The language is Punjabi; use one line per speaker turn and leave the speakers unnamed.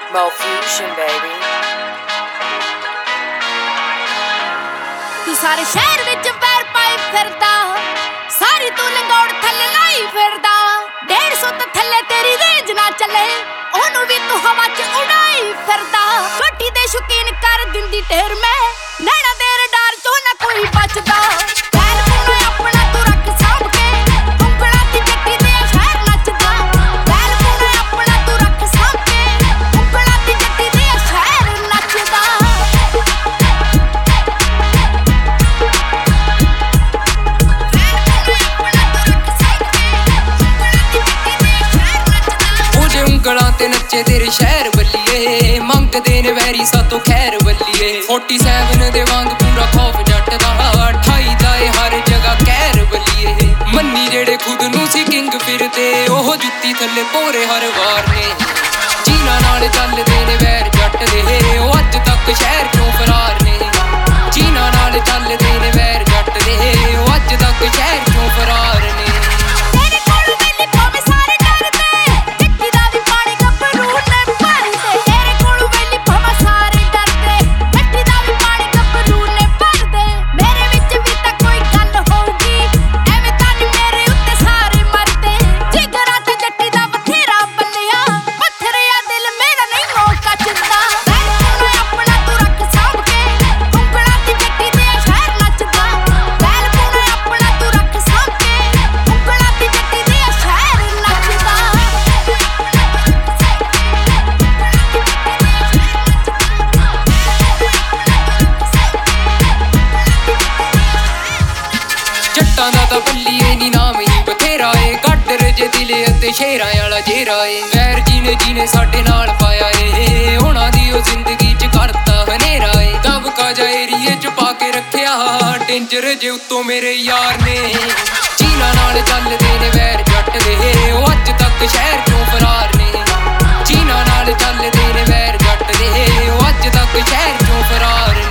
Mo Fusion, baby.
ਤੂੰ ਸਾਰੇ ਸ਼ਹਿਰ ਵਿੱਚ ਪੈਰ ਪਾਈ ਫਿਰਦਾ, ਸਾਰੀ ਤੂੰ ਲੰਗੋੜ ਥੱਲੇ ਲਾਈ ਫਿਰਦਾ। 150 ਤੋਂ ਥੱਲੇ ਤੇਰੀ ਰੇਂਜ ਨਾ ਚੱਲੇ, ਉਹਨੂੰ ਵੀ ਤੂੰ ਹਵਾ 'ਚ ਉਡਾਈ ਫਿਰਦਾ। ਰੋਟੀ ਦੇ ਸ਼ੌਕੀਨ ਕਰ ਦਿੰਦੀ ਢੇਰ ਮੈਂ, ਨੈਣਾ ਦੇ ਰਡਾਰ 'ਚੋਂ ਨਾ ਕੋਈ ਬਚਦਾ। ਪੈਰ ਪੂਣਾ ਆਪਣਾ ਤੂੰ ਰੱਖ ਸਾਂਭ ਕੇ, ਉਂਗਲਾਂ ਦੀ ਜੱਟੀ ਦੇ ਸ਼ਹਿਰ ਨੱਚਦਾ। ਪੈਰ ਪੂਣਾ ਆਪਣਾ ਤੂੰ ਰੱਖ ਸਾਂਭ ਕੇ, ਉਂਗਲਾਂ ਦੀ ਜੱਟੀ ਦੇ ਸ਼ਹਿਰ ਨੱਚਦਾ।
ਉਂਗਲਾਂ ਤੇ ਨੱਚੇ ਤੇਰੇ ਸ਼ਹਿਰ ਬੱਲੀਏ, ਮੰਗਦੇ ਨੇ ਵੈਰੀ ਸਾਤੋਂ ਖੈਰ ਬੱਲੀਏ। 47 ਦੇ ਵਾਂਗ ਪੂਰਾ ਖੌਫ ਜੱਟ ਦਾ, 28 ਦਾ ਏ ਹਰ ਜਗ੍ਹਾ ਕਹਿਰ ਬੱਲੀਏ। ਮੰਨੀ ਜਿਹੜੇ ਖੁਦ ਨੂੰ ਸੀ ਕਿੰਗ ਫਿਰਦੇ, ਉਹ ਜੁੱਤੀ ਥੱਲੇ ਪੋਰੇ ਹਰ ਵਾਰ ਨੇ। ਜੀਨਾ ਨਾਲ ਚੱਲਦੇ ਨੇ ਵੈਰ ਜੱਟ ਦੇ, ਉਹ ਅੱਜ ਤੱਕ ਸ਼ਹਿਰ ਚੋਂ ਫਰਾਰ ਨੇ। ਜੀਨਾ ਨਾਲ ਚੱਲਦੇ ਨੇ ਵੈਰ ਜੱਟ ਦੇ, ਉਹ ਅੱਜ ਤੱਕ ਸ਼ਹਿਰ ਚੋਂ ਫਰਾਰ ਨੇ। ਜੱਟਾਂ ਦਾ ਤਾਂ ਬੱਲੀਏ ਨੀ ਨਾਮ ਹੀ ਬਥੇਰਾ ਏ, ਗੱਡਰ ਜੇ ਦਿਲੇ ਅਤੇ ਸ਼ੇਰਾਂ ਵਾਲਾ ਜੇਰਾ ਏ। ਵੈਰ ਜੀਨੇ ਸਾਡੇ ਨਾਲ ਪਾਇਆ ਏ, ਉਹਨਾਂ ਦੀ ਉਹ ਜ਼ਿੰਦਗੀ 'ਚ ਕਰਤਾ ਹਨੇਰਾ ਏ। ਦਬਕਾ ਜਾ ਏਰੀਏ 'ਚ ਪਾ ਕੇ ਰੱਖਿਆ, ਡੇਂਜਰ ਜੇ ਉੱਤੋਂ ਮੇਰੇ ਯਾਰ ਨੇ। ਜੀਨਾ ਨਾਲ ਚੱਲਦੇ ਨੇ ਵੈਰ ਜੱਟ ਦੇ, ਉਹ ਅੱਜ ਤੱਕ ਸ਼ਹਿਰ ਚੋਂ ਫਰਾਰ ਨੇ। ਜੀਨਾ ਨਾਲ ਚੱਲਦੇ ਨੇ ਵੈਰ ਜੱਟ ਦੇ, ਉਹ ਅੱਜ ਤੱਕ ਸ਼ਹਿਰ ਚੋਂ ਫਰਾਰ ਨੇ।